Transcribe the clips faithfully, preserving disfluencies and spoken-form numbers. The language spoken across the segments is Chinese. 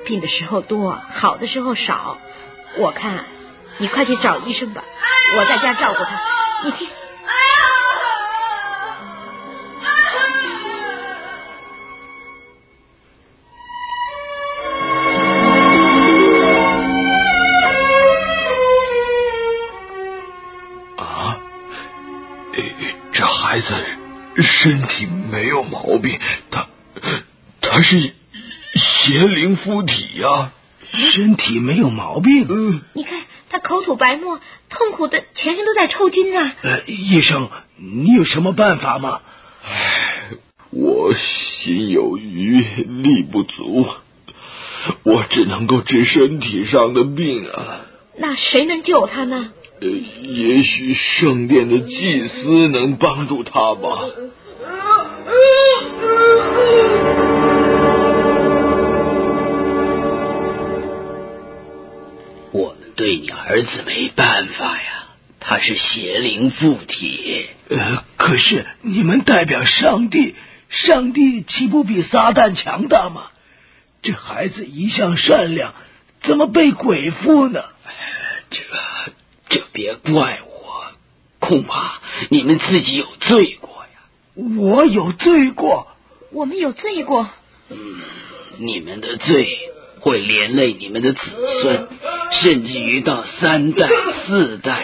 病的时候多，好的时候少。我看你快去找医生吧，我在家照顾他。你听， 啊，这孩子身体没有毛病，他他是邪灵附体呀、啊， 身体没有毛病。 嗯， 你看他口吐白沫，痛苦的全身都在抽筋啊。 呃，医生，你有什么办法吗？ 唉，我心有余力不足，我只能够治身体上的病啊。 那谁能救他呢？ 呃，也许圣殿的祭司能帮助他吧。 我们对你儿子没办法呀，他是邪灵附体。 呃，可是你们代表上帝，上帝岂不比撒旦强大吗？这孩子一向善良，怎么被鬼附呢？ 这这别怪我，恐怕你们自己有罪过呀。 我有罪过？ 我们有罪过？ 嗯，你们的罪会连累你们的子孙，甚至于到三代四代。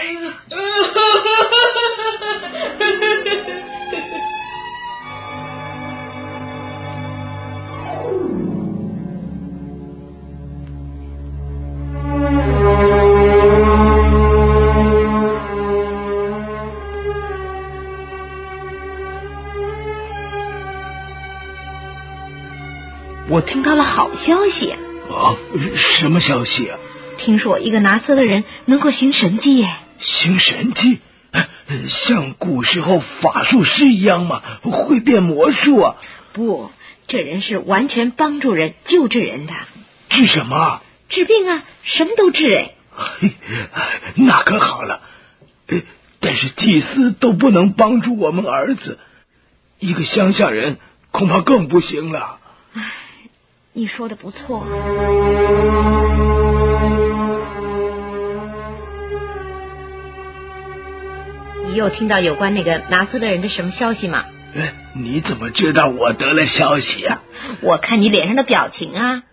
我听到了好消息啊！什么消息啊？ 听说一个拿瑟的人能够行神迹耶。 行神迹？像古时候法术师一样吗？会变魔术啊？ 不，这人是完全帮助人、救治人的。 治什么？ 治病啊，什么都治哎。 那可好了，但是祭司都不能帮助我们儿子，一个乡下人恐怕更不行了。 唉，你说的不错。你又听到有关那个拿瑟勒人的什么消息吗？ 你怎么知道我得了消息啊？ 我看你脸上的表情啊。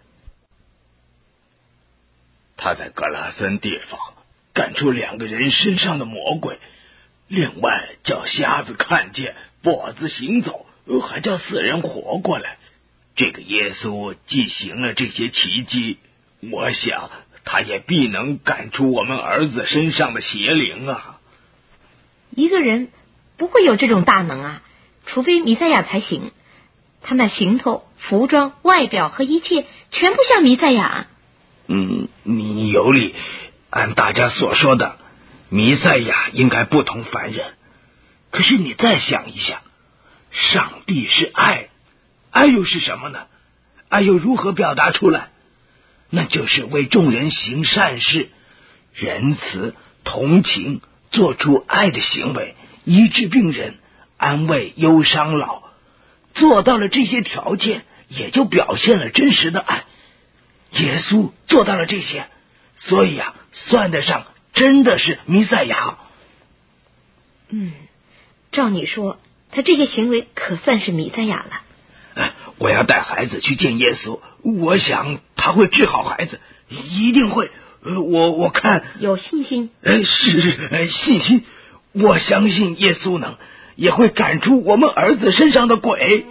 他在格拉森地方赶出两个人身上的魔鬼，另外叫瞎子看见，跛子行走，还叫死人活过来。这个耶稣既行了这些奇迹，我想他也必能赶出我们儿子身上的邪灵啊。 一个人不会有这种大能啊，除非弥赛亚才行。他那行头、服装、外表和一切全部像弥赛亚。 嗯，你有理。按大家所说的，弥赛亚应该不同凡人。可是你再想一下，上帝是爱，爱又是什么呢？爱又如何表达出来？那就是为众人行善事，仁慈、同情，做出爱的行为，医治病人，安慰忧伤老。做到了这些条件，也就表现了真实的爱。耶稣做到了这些，所以啊，算得上真的是弥赛亚。 嗯，照你说，他这些行为可算是弥赛亚了。 哎，我要带孩子去见耶稣，我想他会治好孩子，一定会。我我看有信心。 呃，是呃信心，我相信耶稣能，也会赶出我们儿子身上的鬼。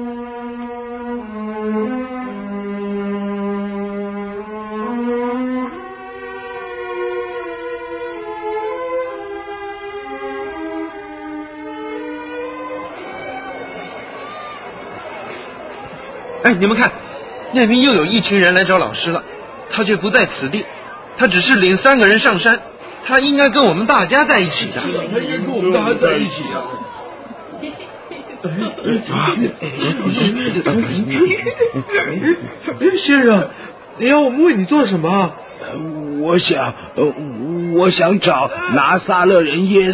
哎，你们看，那边又有一群人来找老师了，他却不在此地，他只是领三个人上山，他应该跟我们大家在一起的。 他应该跟我们大家在一起啊！ 先生，你要我们为你做什么？ 我想，呃，我想找拿撒勒人耶稣。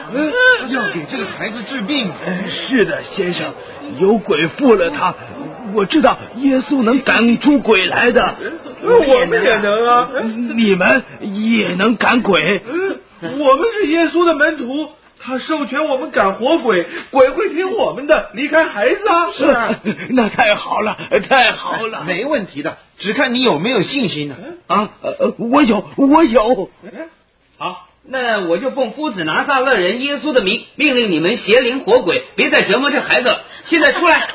要给这个孩子治病。 是的，先生，有鬼附了他， 我知道耶稣能赶出鬼来的， 我们也能啊。 你们也能赶鬼？ 我们是耶稣的门徒，他授权我们赶活鬼，鬼会听我们的，离开孩子啊。 是啊，那太好了，太好了， 没问题的，只看你有没有信心呢。 啊，呃，我有，我有。 好，那我就奉夫子拿撒勒人耶稣的名，命令你们邪灵活鬼，别再折磨这孩子了。现在出来！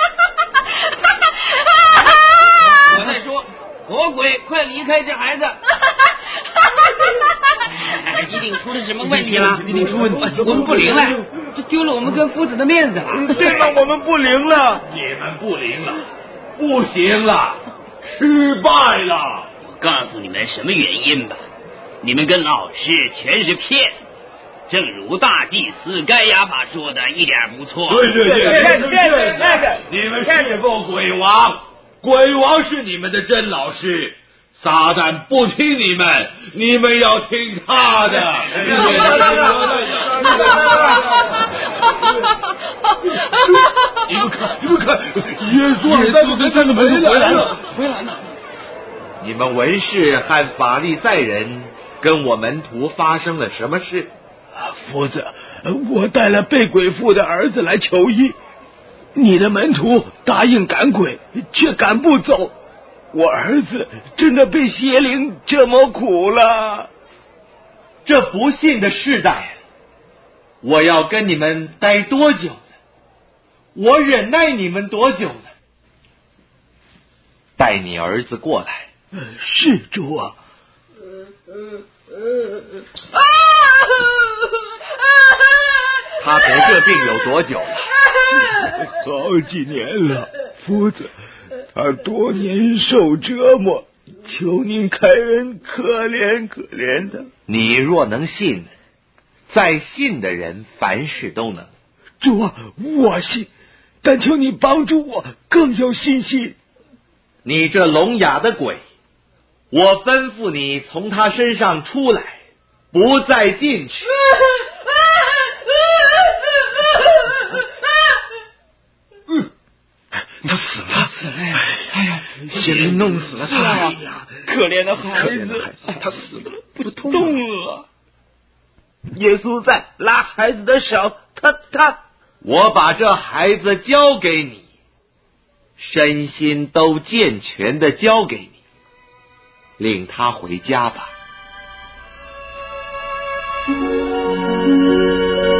我再说，活鬼，快离开这孩子！一定出了什么问题了？ 一定出问题， 我们不灵了，这丢了我们跟夫子的面子了。 对了，我们不灵了， 你们不灵了，不行了，失败了。 我告诉你们什么原因吧，你们跟老师全是骗子，正如大祭司该亚法说的，一点不错。 对对对， 对对对，那个你们侍奉鬼王，鬼王是你们的真老师。撒旦不听你们，你们要听他的。 你们看，你们看，耶稣耶稣跟三个门徒回来了，回来了。 你们文士和法利赛人跟我门徒发生了什么事？ 夫子，我带了被鬼附的儿子来求医，你的门徒答应赶鬼，却赶不走。我儿子真的被邪灵折磨苦了。 这不幸的世代，我要跟你们待多久呢？我忍耐你们多久呢？带你儿子过来。 是主啊。 他得这病有多久了？ 好几年了，夫子。他多年受折磨，求您开恩，可怜可怜他。 你若能信，再信的人凡事都能。 主啊，我信，但求你帮助我更有信心。 你这聋哑的鬼，我吩咐你从他身上出来，不再进去。 他死了，死了呀！哎呀，邪灵弄死了他呀！可怜的孩子，他死了，不动了。耶稣在拉孩子的手，他他， 我把这孩子交给你，身心都健全的交给你，领他回家吧。